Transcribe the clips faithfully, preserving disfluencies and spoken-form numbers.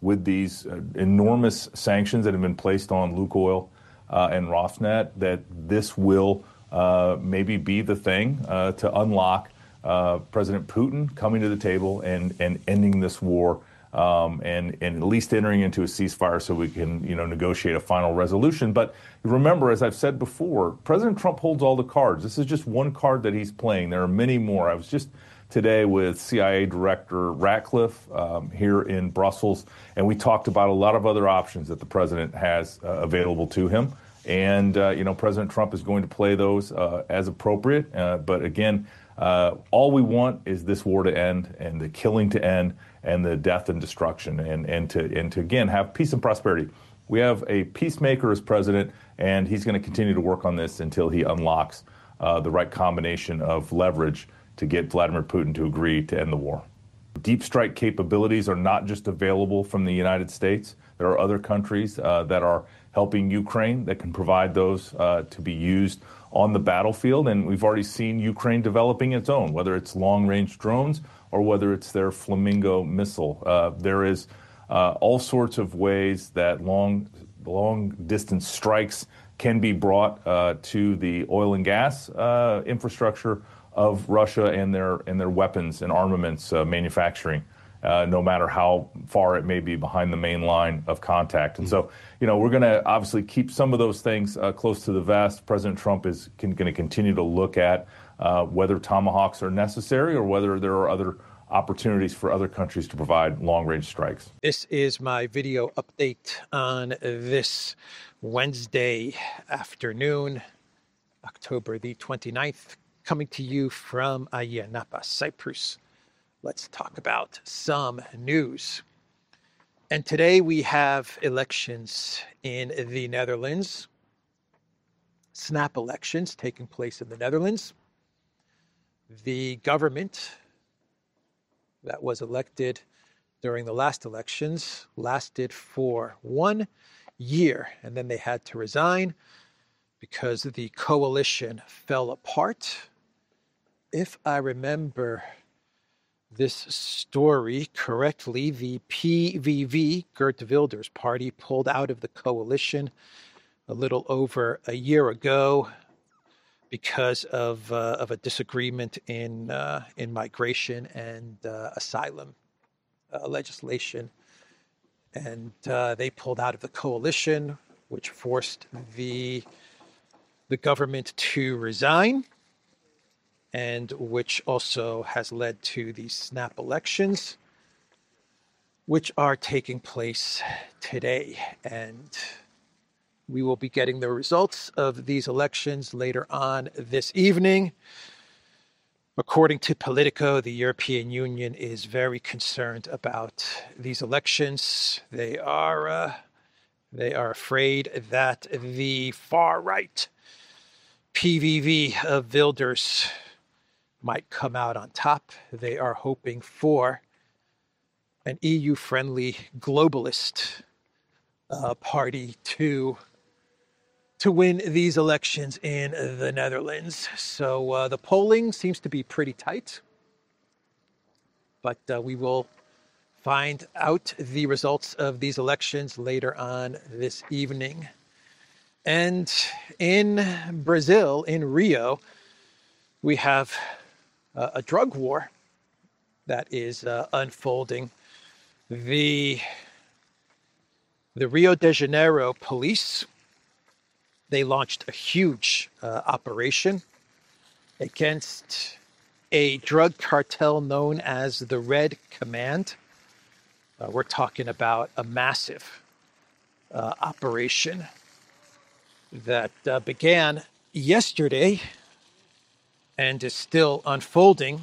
with these uh, enormous sanctions that have been placed on Lukoil uh, and Rosneft, that this will uh, maybe be the thing uh, to unlock uh, President Putin coming to the table and, and ending this war um, and, and at least entering into a ceasefire so we can, you know, negotiate a final resolution. But remember, as I've said before, President Trump holds all the cards. This is just one card that he's playing. There are many more. I was just today with C I A Director Ratcliffe um, here in Brussels, and we talked about a lot of other options that the president has uh, available to him. And, uh, you know, President Trump is going to play those uh, as appropriate. Uh, but again, uh, all we want is this war to end and the killing to end and the death and destruction and, and, to, and to, again, have peace and prosperity. We have a peacemaker as president, and he's going to continue to work on this until he unlocks uh, the right combination of leverage to get Vladimir Putin to agree to end the war. Deep strike capabilities are not just available from the United States. There are other countries uh, that are helping Ukraine that can provide those uh, to be used on the battlefield. And we've already seen Ukraine developing its own, whether it's long-range drones or whether it's their Flamingo missile. Uh, there is uh, all sorts of ways that long, long-distance strikes can be brought uh, to the oil and gas uh, infrastructure of Russia and their and their weapons and armaments uh, manufacturing, uh, no matter how far it may be behind the main line of contact. And so, you know, we're going to obviously keep some of those things uh, close to the vest. President Trump is going to continue to look at uh, whether tomahawks are necessary or whether there are other opportunities for other countries to provide long-range strikes. This is my video update on this Wednesday afternoon, October the twenty-ninth. Coming to you from Ayia Napa, Cyprus. Let's talk about some news. And today we have elections in the Netherlands. Snap elections taking place in the Netherlands. The government that was elected during the last elections lasted for one year, and then they had to resign because the coalition fell apart. If I remember this story correctly, the P V V, Geert Wilders party, pulled out of the coalition a little over a year ago because of uh, of a disagreement in uh, in migration and uh, asylum uh, legislation, and uh, they pulled out of the coalition, which forced the the government to resign, and which also has led to the snap elections, which are taking place today. And we will be getting the results of these elections later on this evening. According to Politico, the European Union is very concerned about these elections. They are uh, they are afraid that the far right P V V of Wilders might come out on top. They are hoping for an E U-friendly globalist uh, party to to win these elections in the Netherlands. So uh, the polling seems to be pretty tight, but uh, we will find out the results of these elections later on this evening. And in Brazil, in Rio, we have uh, a drug war that is uh, unfolding. The, the Rio de Janeiro police, they launched a huge uh, operation against a drug cartel known as the Red Command. Uh, we're talking about a massive uh, operation that uh, began yesterday and is still unfolding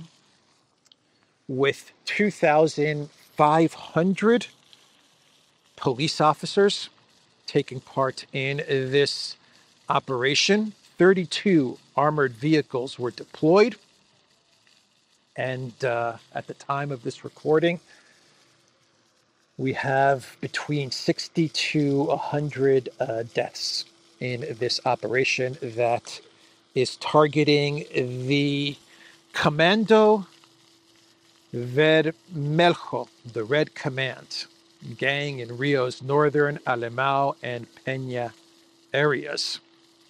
with two thousand five hundred police officers taking part in this operation. thirty-two armored vehicles were deployed. And uh, at the time of this recording, we have between sixty to one hundred uh, deaths in this operation that is targeting the Comando Vermelho, the Red Command. gang in Rio's northern Alemão and Peña areas.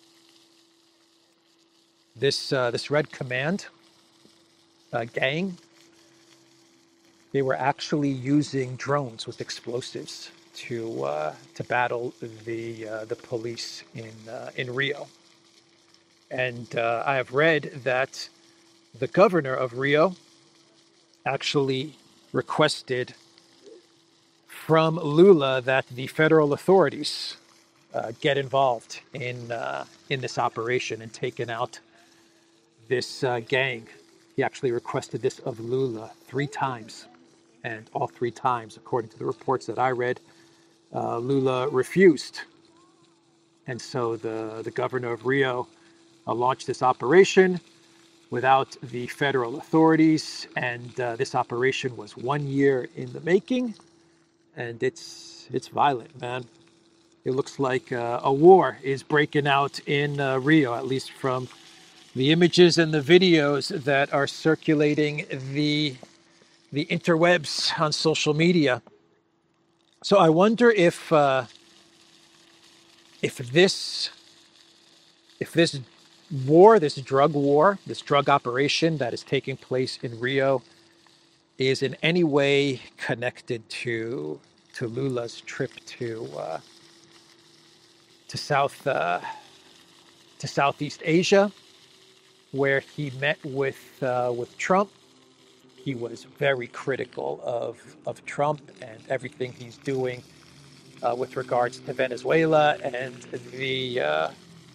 This uh, this Red Command uh, gang, they were actually using drones with explosives to uh, to battle the uh, the police in uh, in Rio. And uh, I have read that the governor of Rio actually requested from Lula that the federal authorities uh, get involved in uh, in this operation and taken out this uh, gang. He actually requested this of Lula three times, and all three times, according to the reports that I read, uh, Lula refused. And so the the governor of Rio uh, launched this operation without the federal authorities, and uh, this operation was one year in the making, and it's it's violent, man. It looks like uh, a war is breaking out in uh, Rio, at least from the images and the videos that are circulating the the interwebs on social media. So I wonder if uh, if this if this war, this drug war, this drug operation that is taking place in Rio is in any way connected to to Lula's trip to uh, to South uh, to Southeast Asia, where he met with uh, with Trump. He was very critical of of Trump and everything he's doing uh, with regards to Venezuela and the uh,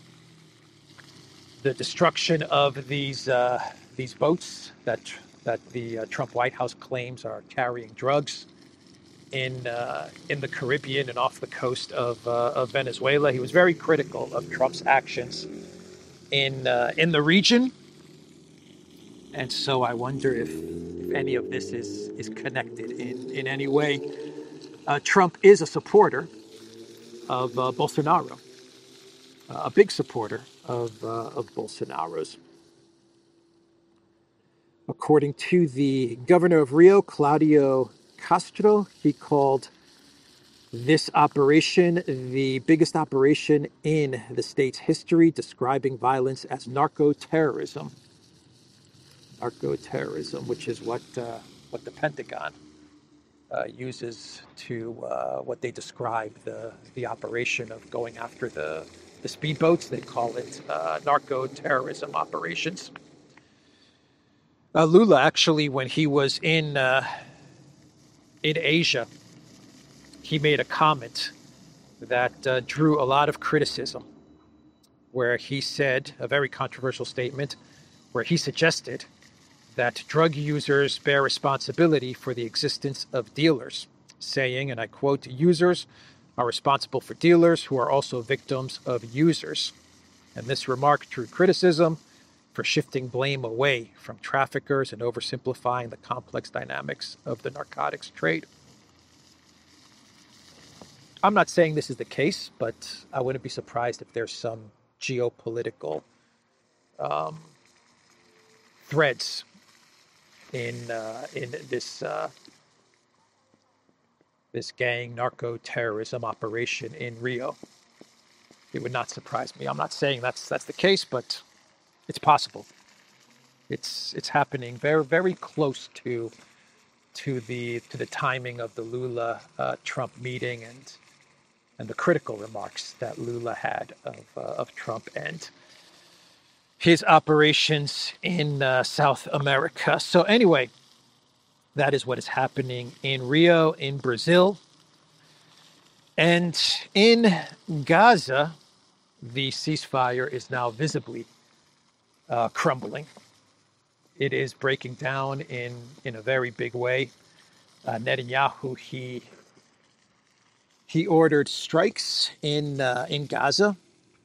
the destruction of these uh, these boats that that the uh, Trump White House claims are carrying drugs in uh, in the Caribbean and off the coast of uh, of Venezuela. He was very critical of Trump's actions in uh, in the region, and so I wonder if, if any of this is is connected in in any way. Uh, Trump is a supporter of uh, Bolsonaro, uh, a big supporter of uh, of Bolsonaro's. According to the governor of Rio, Claudio Castro, he called this operation the biggest operation in the state's history, describing violence as narco-terrorism. Narco-terrorism, which is what uh, what the Pentagon uh, uses to uh, what they describe the the operation of going after the the speedboats. They call it uh, narco-terrorism operations. Uh, Lula, actually, when he was in uh, in Asia, he made a comment that uh, drew a lot of criticism, where he said, a very controversial statement, where he suggested that drug users bear responsibility for the existence of dealers, saying, and I quote, "Users are responsible for dealers who are also victims of users." And this remark drew criticism for shifting blame away from traffickers and oversimplifying the complex dynamics of the narcotics trade. I'm not saying this is the case, but I wouldn't be surprised if there's some geopolitical um, threads in uh, in this uh, this gang narco-terrorism operation in Rio. It would not surprise me. I'm not saying that's that's the case, but it's possible. It's it's happening very very close to to the to the timing of the Lula uh, Trump meeting and and the critical remarks that Lula had of uh, of Trump and his operations in uh, South America. So anyway, that is what is happening in Rio, in Brazil, and in Gaza. The ceasefire is now visibly Uh, crumbling. It is breaking down in, in a very big way. Uh, Netanyahu, he he ordered strikes in uh, in Gaza,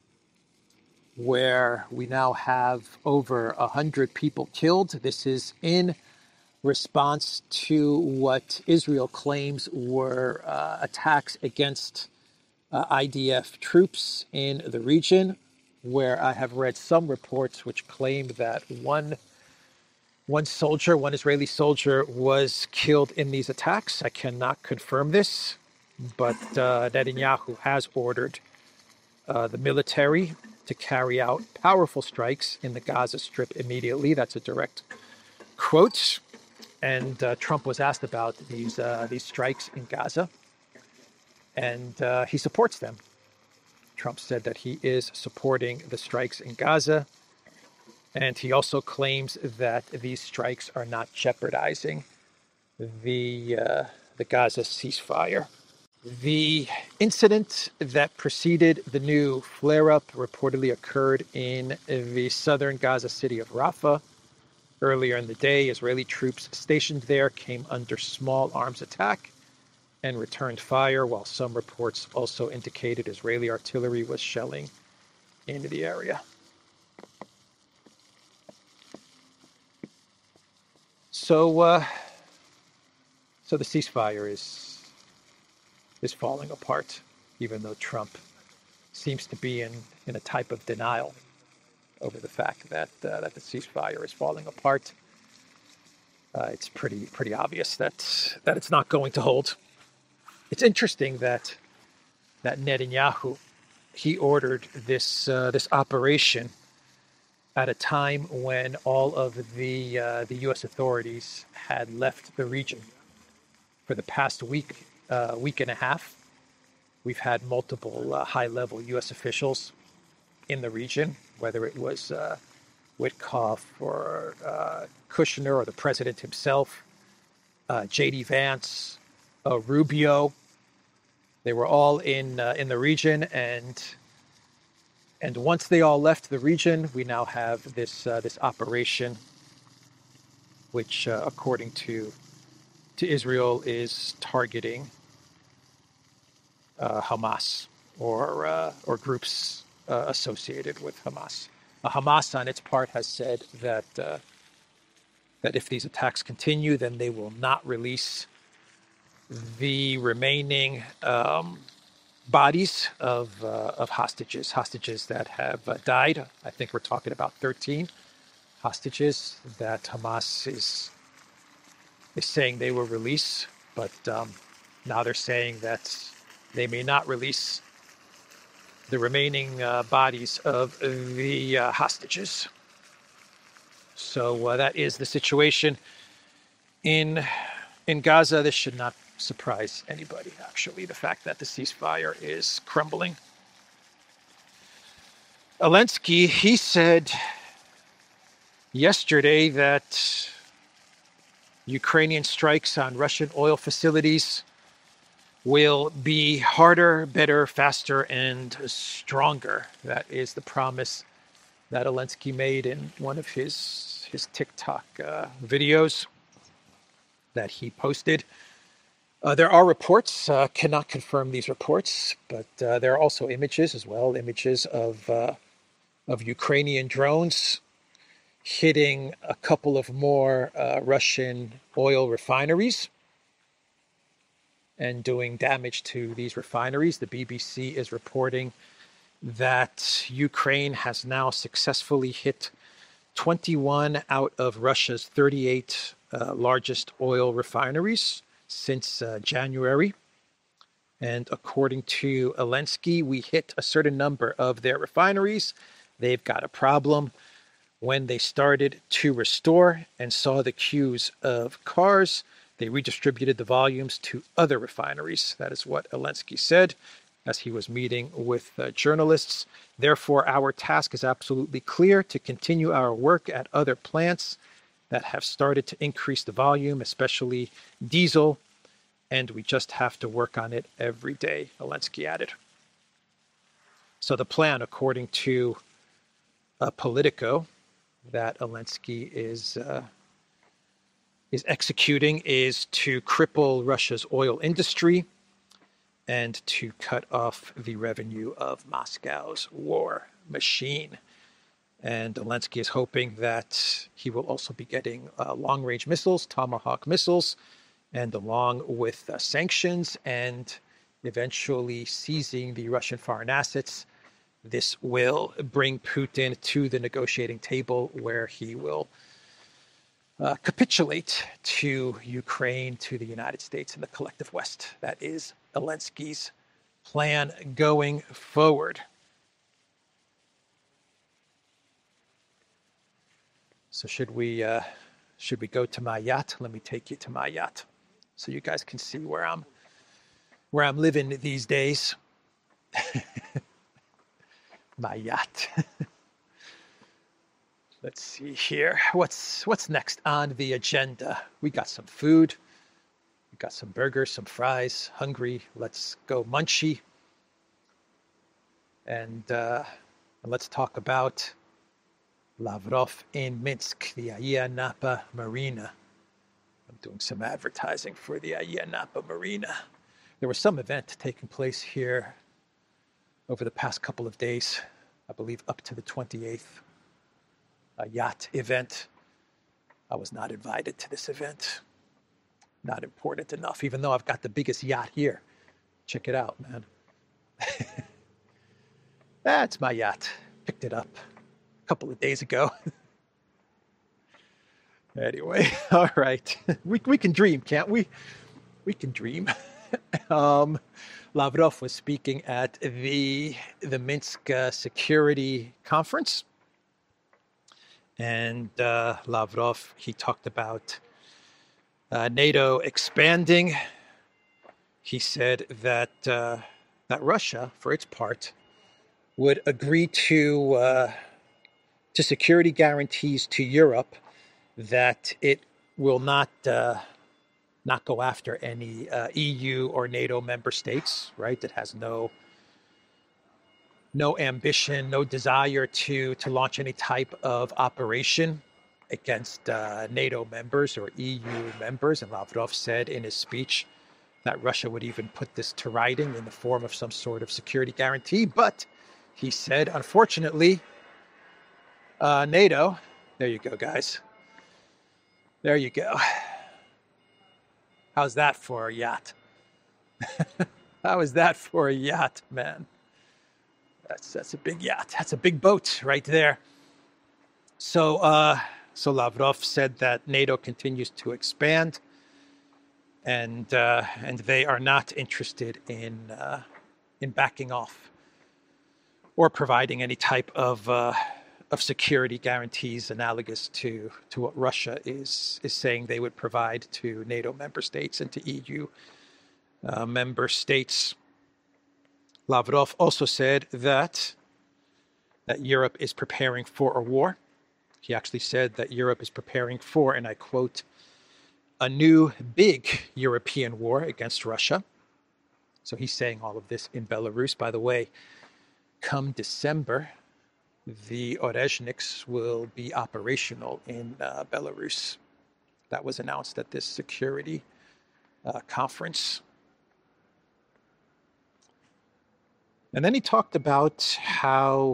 where we now have over a hundred people killed. This is in response to what Israel claims were uh, attacks against uh, I D F troops in the region, where I have read some reports which claim that one one soldier, one Israeli soldier, was killed in these attacks. I cannot confirm this, but uh, Netanyahu has ordered uh, the military to carry out powerful strikes in the Gaza Strip immediately. That's a direct quote. And uh, Trump was asked about these uh, these strikes in Gaza, and uh, he supports them. Trump said that he is supporting the strikes in Gaza, and he also claims that these strikes are not jeopardizing the uh, the Gaza ceasefire. The incident that preceded the new flare-up reportedly occurred in the southern Gaza city of Rafah. Earlier in the day, Israeli troops stationed there came under small arms attack and returned fire, while some reports also indicated Israeli artillery was shelling into the area. So, uh, so the ceasefire is is falling apart, even though Trump seems to be in, in a type of denial over the fact that uh, that the ceasefire is falling apart. Uh, it's pretty pretty obvious that that it's not going to hold. It's interesting that that Netanyahu, he ordered this uh, this operation at a time when all of the uh, the U S authorities had left the region. For the past week uh, week and a half, we've had multiple uh, high-level U S officials in the region, whether it was uh, Witkoff or uh, Kushner or the president himself, uh, J D Vance, uh, Rubio. They were all in uh, in the region, and and once they all left the region, we now have this uh, this operation, which, uh, according to to Israel, is targeting uh, Hamas or uh, or groups uh, associated with Hamas. Uh, Hamas, on its part, has said that uh, that if these attacks continue, then they will not release the remaining um, bodies of uh, of hostages, hostages that have uh, died. I think we're talking about thirteen hostages that Hamas is is saying they will release, but um, now they're saying that they may not release the remaining uh, bodies of the uh, hostages. So uh, that is the situation in in Gaza. This should not surprise anybody, actually, the fact that the ceasefire is crumbling. Zelensky, he said yesterday that Ukrainian strikes on Russian oil facilities will be harder, better, faster, and stronger. That is the promise that Zelensky made in one of his, his TikTok uh, videos that he posted. Uh, there are reports, uh, cannot confirm these reports, but uh, there are also images as well, images of uh, of Ukrainian drones hitting a couple of more uh, Russian oil refineries and doing damage to these refineries. The B B C is reporting that Ukraine has now successfully hit twenty-one out of Russia's thirty-eight uh, largest oil refineries since uh, January. And according to Zelensky, we hit a certain number of their refineries. They've got a problem. When they started to restore and saw the queues of cars, they redistributed the volumes to other refineries. That is what Zelensky said as he was meeting with uh, journalists. Therefore, our task is absolutely clear: to continue our work at other plants that have started to increase the volume, especially diesel, and we just have to work on it every day, Zelensky added. So the plan, according to uh, Politico, that Zelensky is uh, is executing is to cripple Russia's oil industry and to cut off the revenue of Moscow's war machine. And Zelensky is hoping that he will also be getting uh, long-range missiles, Tomahawk missiles, and along with uh, sanctions and eventually seizing the Russian foreign assets. This will bring Putin to the negotiating table where he will uh, capitulate to Ukraine, to the United States, and the collective West. That is Zelensky's plan going forward. So should we uh, should we go to my yacht? Let me take you to my yacht, so you guys can see where I'm where I'm living these days. My yacht. Let's see here. What's what's next on the agenda? We got some food. We got some burgers, some fries. Hungry. Let's go munchy. And, uh, and let's talk about Lavrov in Minsk, the Ayia Napa Marina. I'm doing some advertising for the Ayia Napa Marina. There was some event taking place here over the past couple of days, I believe up to the twenty-eighth, a yacht event. I was not invited to this event. Not important enough, even though I've got the biggest yacht here. Check it out, man. That's my yacht. Picked it up a couple of days ago. Anyway, all right. We we can dream, can't we? We can dream. um, Lavrov was speaking at the the Minsk uh, Security Conference, and uh, Lavrov, he talked about uh, NATO expanding. He said that uh, that Russia, for its part, would agree to uh, to security guarantees to Europe that it will not uh, not go after any uh, E U or NATO member states. Right? It has no no ambition, no desire to to launch any type of operation against uh, NATO members or E U members. And Lavrov said in his speech that Russia would even put this to writing in the form of some sort of security guarantee. But he said, unfortunately, uh, NATO, there you go, guys. There you go. How's that for a yacht? How is that for a yacht, man? That's that's a big yacht. That's a big boat right there. So, uh, so Lavrov said that NATO continues to expand, and uh, and they are not interested in uh, in backing off or providing any type of uh, of security guarantees analogous to to what Russia is is saying they would provide to NATO member states and to E U uh, member states. Lavrov also said that that Europe is preparing for a war. He actually said that Europe is preparing for, and I quote, a new big European war against Russia. So he's saying all of this in Belarus. By the way, come December, the Orezhniks will be operational in uh, Belarus. That was announced at this security uh, conference. And then he talked about how,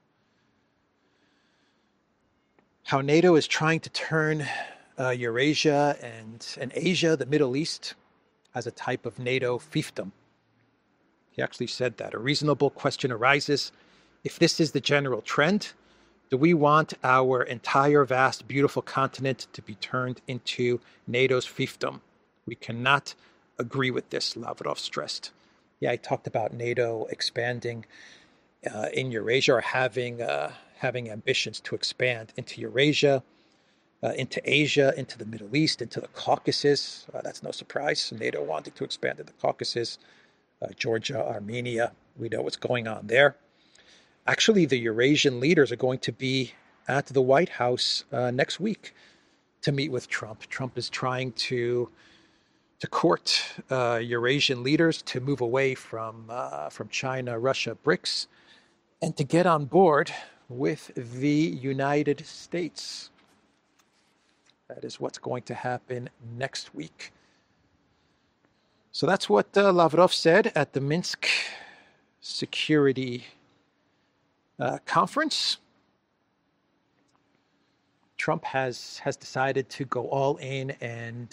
how NATO is trying to turn uh, Eurasia and, and Asia, the Middle East, as a type of NATO fiefdom. He actually said that a reasonable question arises: if this is the general trend, do we want our entire vast, beautiful continent to be turned into NATO's fiefdom? We cannot agree with this, Lavrov stressed. Yeah, I talked about NATO expanding uh, in Eurasia, or having uh, having ambitions to expand into Eurasia, uh, into Asia, into the Middle East, into the Caucasus. Uh, that's no surprise. NATO wanting to expand in the Caucasus, uh, Georgia, Armenia. We know what's going on there. Actually, the Eurasian leaders are going to be at the White House uh, next week to meet with Trump. Trump is trying to to court uh, Eurasian leaders to move away from uh, from China, Russia, BRICS, and to get on board with the United States. That is what's going to happen next week. So that's what uh, Lavrov said at the Minsk Security uh, Conference. Trump has has decided to go all in and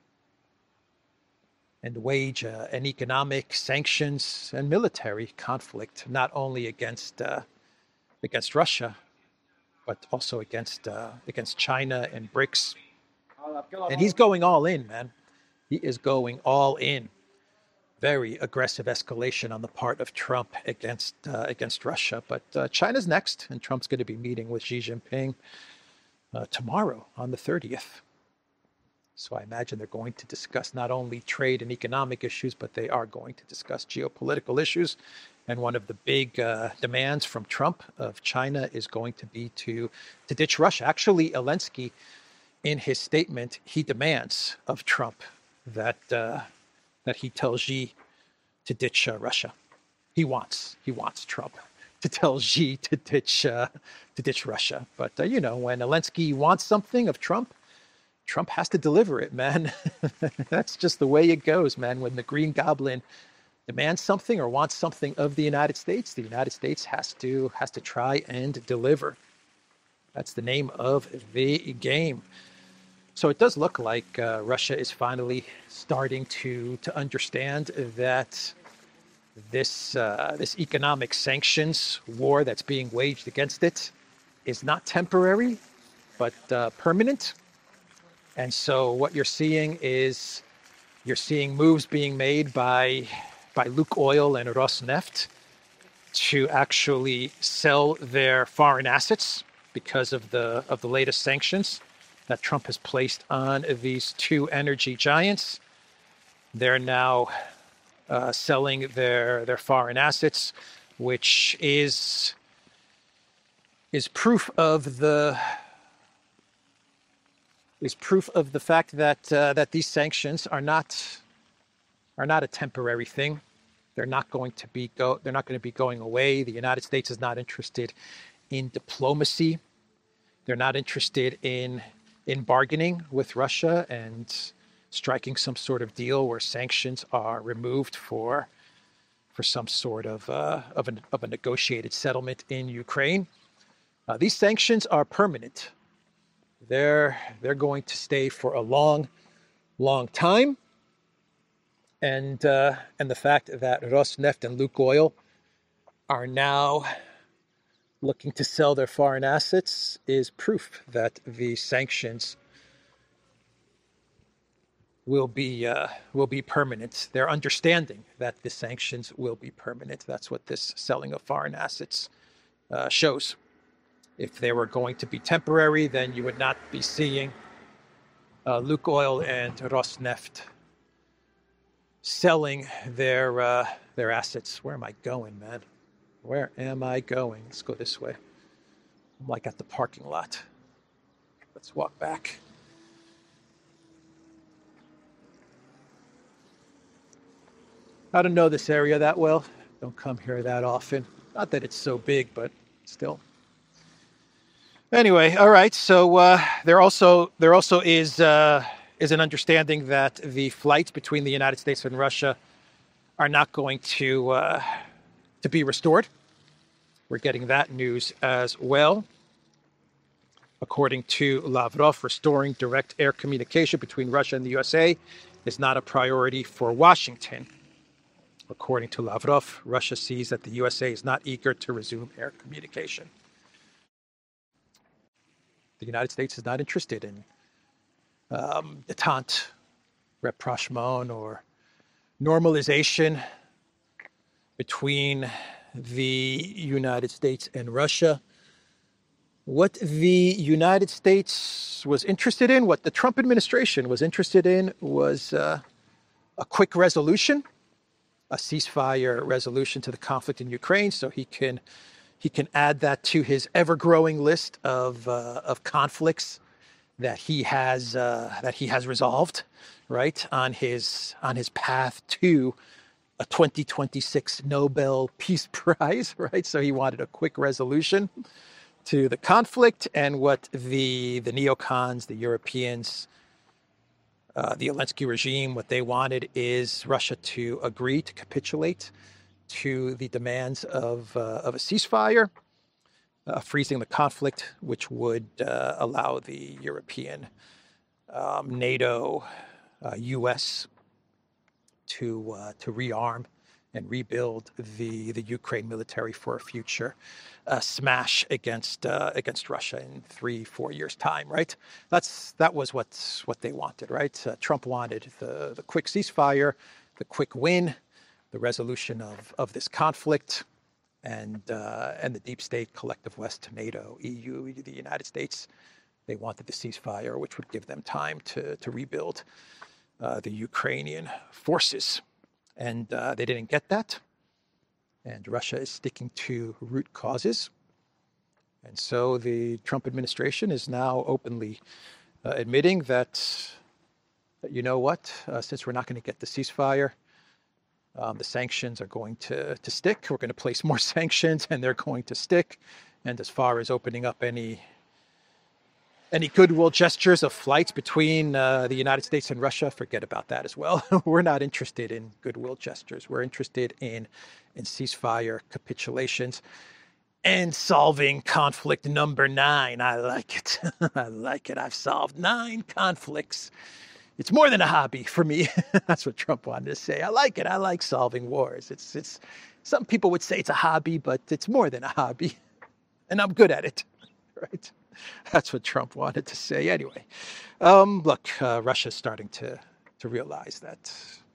and wage uh, an economic, sanctions, and military conflict, not only against uh, against Russia, but also against uh, against China and BRICS. And he's going all in, man. He is going all in. very aggressive escalation on the part of Trump against uh, against Russia. But uh, China's next, and Trump's going to be meeting with Xi Jinping uh, tomorrow on the thirtieth. So I imagine they're going to discuss not only trade and economic issues, but they are going to discuss geopolitical issues. And one of the big uh, demands from Trump of China is going to be to, to ditch Russia. Actually, Zelensky, in his statement, he demands of Trump that uh, that he tells Xi to ditch uh, Russia. He wants he wants Trump to tell Xi to ditch uh, to ditch Russia. But uh, you know, when Zelensky wants something of Trump, Trump has to deliver it, man. That's just the way it goes, man. When the Green Goblin demands something or wants something of the United States, the United States has to has to try and deliver. That's the name of the game. So it does look like uh, Russia is finally starting to to understand that this uh, this economic sanctions war that's being waged against it is not temporary, but uh, permanent. And so what you're seeing is you're seeing moves being made by by Lukoil and Rosneft to actually sell their foreign assets because of the of the latest sanctions that Trump has placed on these two energy giants. They're now uh, selling their their foreign assets, which is is proof of the is proof of the fact that uh, that these sanctions are not are not a temporary thing. They're not going to be go they're not going to be going away. The United States is not interested in diplomacy. They're not interested in in bargaining with Russia and striking some sort of deal where sanctions are removed for for some sort of uh, of, an, of a negotiated settlement in Ukraine. Uh, these sanctions are permanent. They're they're going to stay for a long, long time. And uh, and the fact that Rosneft and Lukoil are now looking to sell their foreign assets is proof that the sanctions will be uh, will be permanent. They're understanding that the sanctions will be permanent. That's what this selling of foreign assets uh, shows. If they were going to be temporary, then you would not be seeing uh, Lukoil and Rosneft selling their uh, their assets. Where am I going, man? Where am I going? Let's go this way. I'm like at the parking lot. Let's walk back. I don't know this area that well. Don't come here that often. Not that it's so big, but still. Anyway, all right. So uh, there also there also is uh, is an understanding that the flights between the United States and Russia are not going to uh, to be restored. We're getting that news as well. According to Lavrov, restoring direct air communication between Russia and the U S A is not a priority for Washington. According to Lavrov, Russia sees that the U S A is not eager to resume air communication. The United States is not interested in um, détente, rapprochement, or normalization between the United States and Russia. What the United States was interested in, what the Trump administration was interested in, was uh, a quick resolution, a ceasefire resolution to the conflict in Ukraine, so he can he can add that to his ever-growing list of uh, of conflicts that he has uh, that he has resolved, right, on his on his path to a twenty twenty-six Nobel Peace Prize, right? So he wanted a quick resolution to the conflict, and what the the neocons, the Europeans, uh, the Zelensky regime, what they wanted is Russia to agree to capitulate to the demands of uh, of a ceasefire, uh, freezing the conflict, which would uh, allow the European, um, NATO, uh, U S to uh, to rearm and rebuild the the Ukraine military for a future uh, smash against uh, against Russia in three four years time, right? That's that was what what they wanted, right? Uh, Trump wanted the the quick ceasefire, the quick win, the resolution of, of this conflict. And uh, and the deep state, Collective West, NATO, E U, the United States, they wanted the ceasefire, which would give them time to, to rebuild uh, the Ukrainian forces. And uh, they didn't get that. And Russia is sticking to root causes. And so the Trump administration is now openly uh, admitting that, that, you know what, uh, since we're not going to get the ceasefire, Um, the sanctions are going to, to stick. We're going to place more sanctions, and they're going to stick. And as far as opening up any any goodwill gestures of flights between uh, the United States and Russia, forget about that as well. We're not interested in goodwill gestures. We're interested in in ceasefire, capitulations, and solving conflict number nine. I like it. I like it. I've solved nine conflicts. It's more than a hobby for me. That's what Trump wanted to say. I like it. I like solving wars. It's it's. Some people would say it's a hobby, but it's more than a hobby, and I'm good at it. Right? That's what Trump wanted to say. Anyway, um, look, uh, Russia's starting to to realize that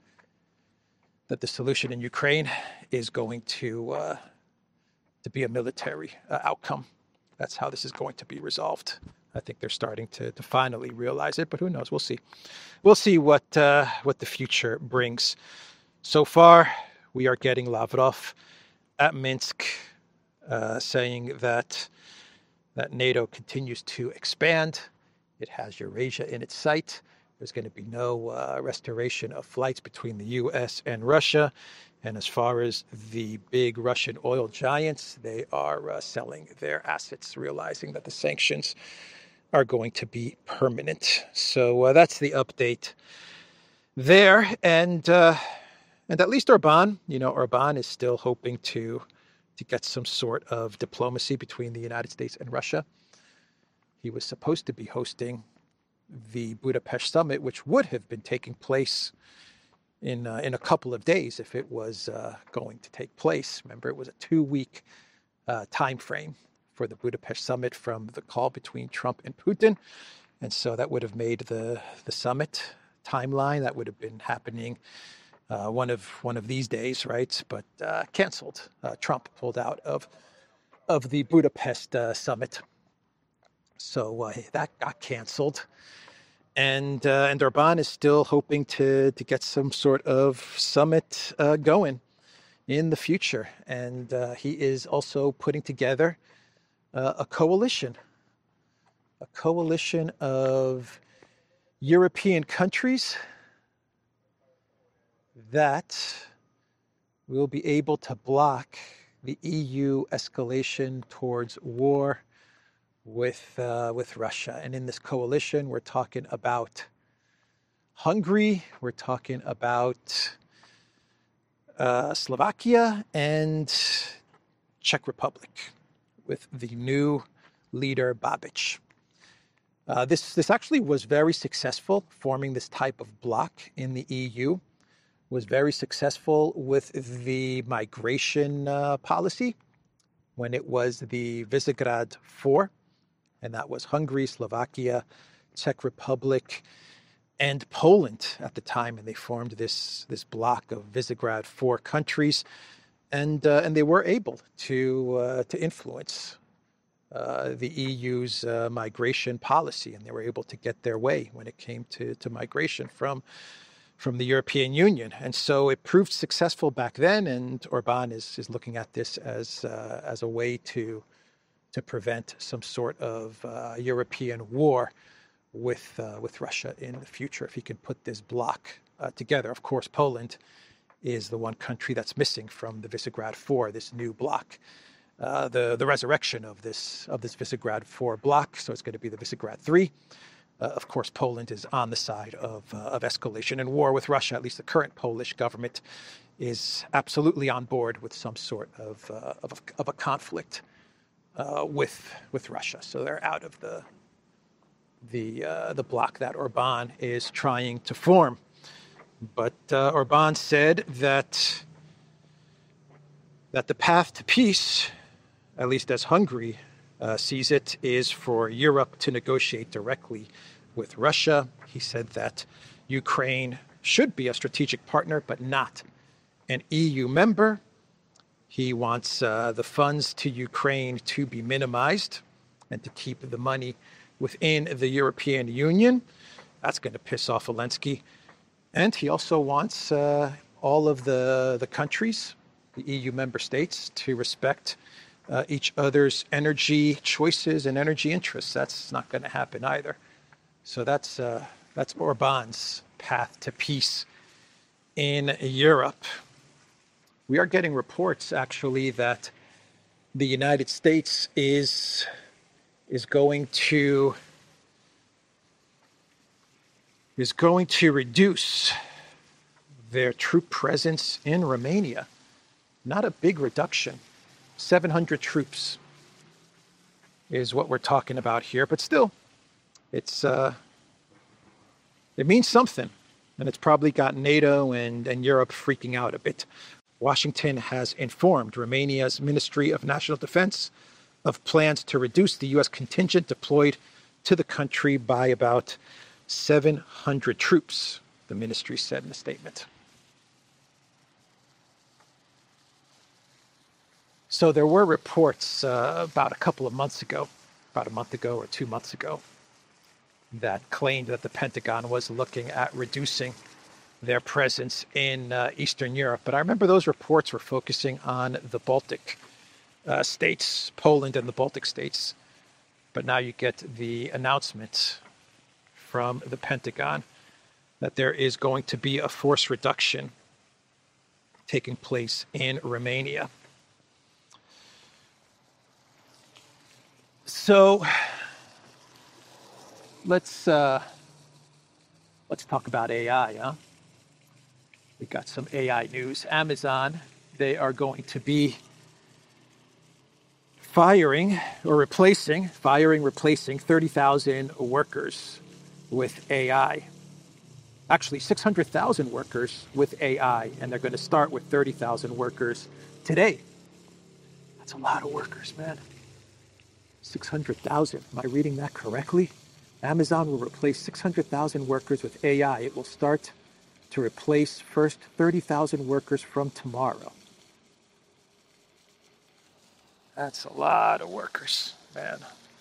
that the solution in Ukraine is going to uh, to be a military uh, outcome. That's how this is going to be resolved. I think they're starting to, to finally realize it, but who knows? We'll see. We'll see what uh, what the future brings. So far, we are getting Lavrov at Minsk uh, saying that that NATO continues to expand. It has Eurasia in its sight. There's going to be no uh, restoration of flights between the U S and Russia. And as far as the big Russian oil giants, they are uh, selling their assets, realizing that the sanctions are going to be permanent. So uh, that's the update there. And uh, and at least Orban, you know, Orban is still hoping to to get some sort of diplomacy between the United States and Russia. He was supposed to be hosting the Budapest summit, which would have been taking place in uh, in a couple of days if it was uh, going to take place. Remember, it was a two-week uh, time frame for the Budapest summit from the call between Trump and Putin. And so that would have made the, the summit timeline. That would have been happening uh, one of one of these days, right? But uh, canceled. Uh, Trump pulled out of, of the Budapest uh, summit. So uh, that got canceled. And uh, and Orban is still hoping to, to get some sort of summit uh, going in the future. And uh, he is also putting together Uh, a coalition, a coalition of European countries that will be able to block the E U escalation towards war with uh, with Russia. And in this coalition, we're talking about Hungary, we're talking about uh, Slovakia and Czech Republic, with the new leader, Babiš. Uh, this, this actually was very successful, forming this type of bloc in the E U, was very successful with the migration uh, policy when it was the Visegrad Four, and that was Hungary, Slovakia, Czech Republic, and Poland at the time, and they formed this, this bloc of Visegrad Four countries. And uh, and they were able to uh, to influence uh, the E U's uh, migration policy, and they were able to get their way when it came to, to migration from from the European Union. And so it proved successful back then, and Orban is is looking at this as uh, as a way to to prevent some sort of uh, European war with uh, with Russia in the future if he can put this bloc uh, together. Of course, Poland is the one country that's missing from the Visegrad Four, this new bloc, uh, the the resurrection of this of this Visegrad Four bloc. So it's going to be the Visegrad Three. Uh, of course, Poland is on the side of uh, of escalation and war with Russia. At least the current Polish government is absolutely on board with some sort of uh, of, a, of a conflict uh, with with Russia. So they're out of the the uh, the bloc that Orban is trying to form. But uh, Orban said that that the path to peace, at least as Hungary uh, sees it, is for Europe to negotiate directly with Russia. He said that Ukraine should be a strategic partner, but not an E U member. He wants uh, the funds to Ukraine to be minimized and to keep the money within the European Union. That's going to piss off Zelensky. And he also wants uh, all of the, the countries, the E U member states, to respect uh, each other's energy choices and energy interests. That's not going to happen either. So that's, uh, that's Orban's path to peace in Europe. We are getting reports, actually, that the United States is, is going to is going to reduce their troop presence in Romania. Not a big reduction. seven hundred troops is what we're talking about here, but still, it's uh, it means something, and it's probably got NATO and, and Europe freaking out a bit. Washington has informed Romania's Ministry of National Defense of plans to reduce the U S contingent deployed to the country by about seven hundred troops, the ministry said in a statement. So there were reports uh, about a couple of months ago, about a month ago or two months ago, that claimed that the Pentagon was looking at reducing their presence in uh, Eastern Europe. But I remember those reports were focusing on the Baltic uh, states, Poland and the Baltic states. But now you get the announcement from the Pentagon that there is going to be a force reduction taking place in Romania. So let's uh, let's talk about A I, huh? We got some A I news. Amazon, they are going to be firing or replacing, firing, replacing thirty thousand workers with A I. Actually, six hundred thousand workers with A I, and they're going to start with thirty thousand workers today. That's a lot of workers, man. six hundred thousand. Am I reading that correctly? Amazon will replace six hundred thousand workers with A I. It will start to replace first thirty thousand workers from tomorrow. That's a lot of workers, man.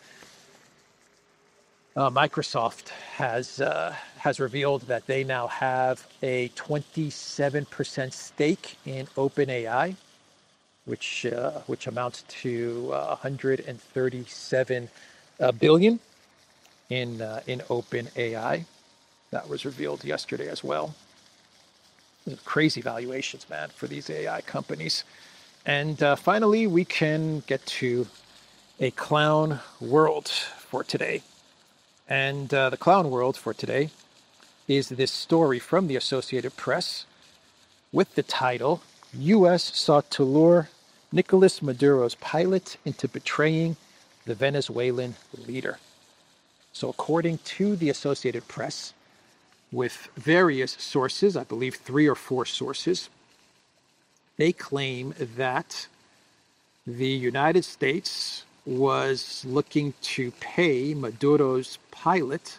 Uh, Microsoft has uh, has revealed that they now have a twenty-seven percent stake in OpenAI, which uh, which amounts to uh, one hundred thirty-seven uh, billion in uh, in OpenAI. That was revealed yesterday as well. Crazy valuations, man, for these A I companies. And uh, finally, we can get to a clown world for today. And uh, the clown world for today is this story from the Associated Press with the title, U S Sought to Lure Nicolas Maduro's Pilot into Betraying the Venezuelan Leader. So according to the Associated Press, with various sources, I believe three or four sources, they claim that the United States was looking to pay Maduro's pilot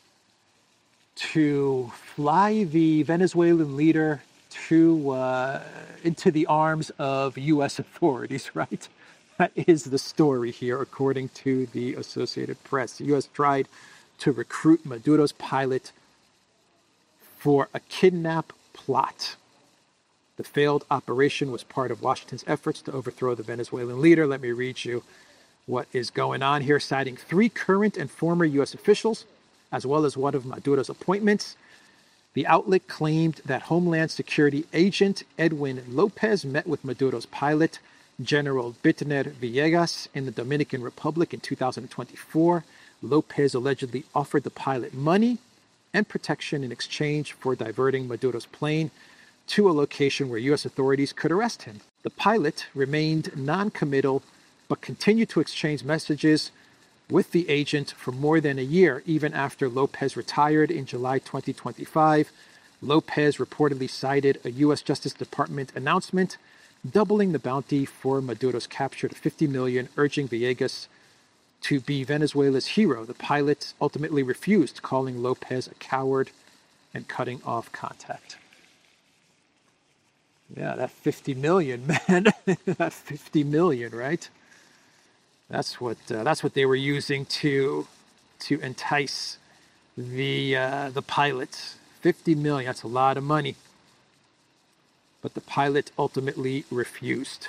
to fly the Venezuelan leader to uh, into the arms of U S authorities, right? That is the story here, according to the Associated Press. The U S tried to recruit Maduro's pilot for a kidnap plot. The failed operation was part of Washington's efforts to overthrow the Venezuelan leader. Let me read you what is going on here, citing three current and former U S officials, as well as one of Maduro's appointments. The outlet claimed that Homeland Security agent Edwin Lopez met with Maduro's pilot, General Bitner Villegas, in the Dominican Republic in two thousand twenty-four. Lopez allegedly offered the pilot money and protection in exchange for diverting Maduro's plane to a location where U S authorities could arrest him. The pilot remained non-committal, but continued to exchange messages with the agent for more than a year, even after Lopez retired in July twenty twenty-five. Lopez reportedly cited a U S Justice Department announcement doubling the bounty for Maduro's capture to fifty million dollars, urging Villegas to be Venezuela's hero. The pilot ultimately refused, calling Lopez a coward and cutting off contact. Yeah, that fifty million, man. That fifty million, right? That's what uh, that's what they were using to to entice the uh, the pilots. fifty million. That's a lot of money. But the pilot ultimately refused.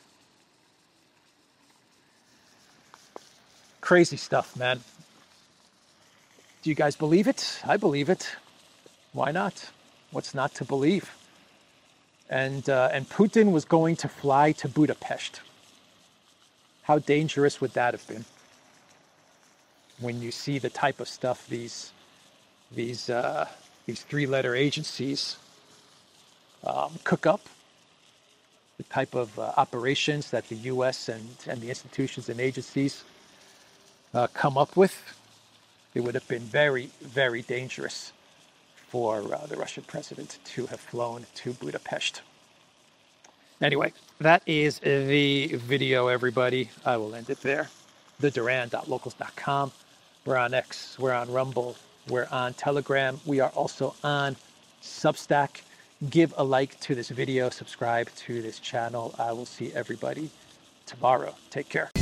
Crazy stuff, man. Do you guys believe it? I believe it. Why not? What's not to believe? And uh, and Putin was going to fly to Budapest. How dangerous would that have been? When you see the type of stuff these these uh, these three-letter agencies um, cook up, the type of uh, operations that the U S and and the institutions and agencies uh, come up with, it would have been very, very dangerous for uh, the Russian president to have flown to Budapest. Anyway, that is the video, everybody. I will end it there. the duran dot locals dot com. We're on X, we're on Rumble, we're on Telegram. We are also on Substack. Give a like to this video, subscribe to this channel. I will see everybody tomorrow. Take care.